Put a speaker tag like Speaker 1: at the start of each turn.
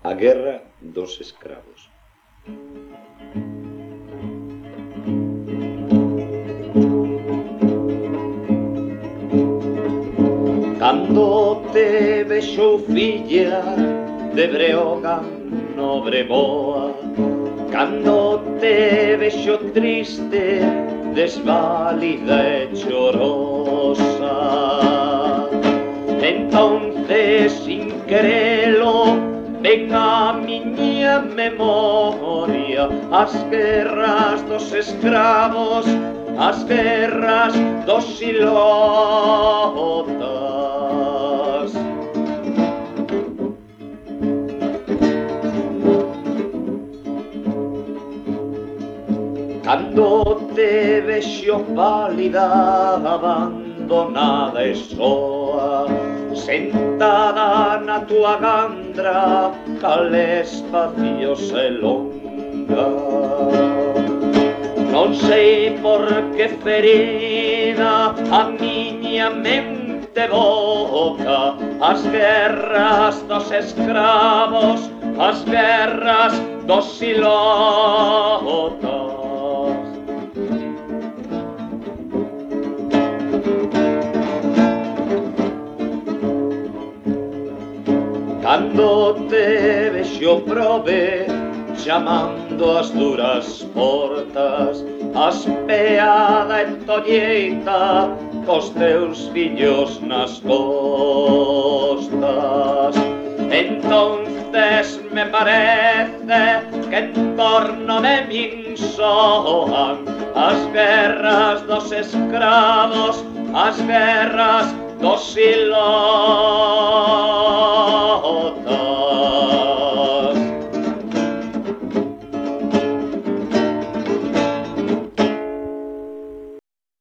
Speaker 1: A guerra dos escravos. Cando te vexo filla de Breogán no Breboa, cando te vexo triste, desvalida e chorosa, entonces sin querelo ven a miña memoria as guerras dos escravos, as guerras dos ilotas. Cando te vexo pálida, abandonada e soa, sentada na tua gandra, cal espaciosa e longa. Non sei por que ferida a miña mente boca as guerras dos escravos, as guerras dos ilotas. Cando te vexo prove, chamando as duras portas, aspeada e tolleita, cos teus fillos nas costas. Entonces me parece que en torno de min soan as guerras dos escravos, as guerras dos ilotas.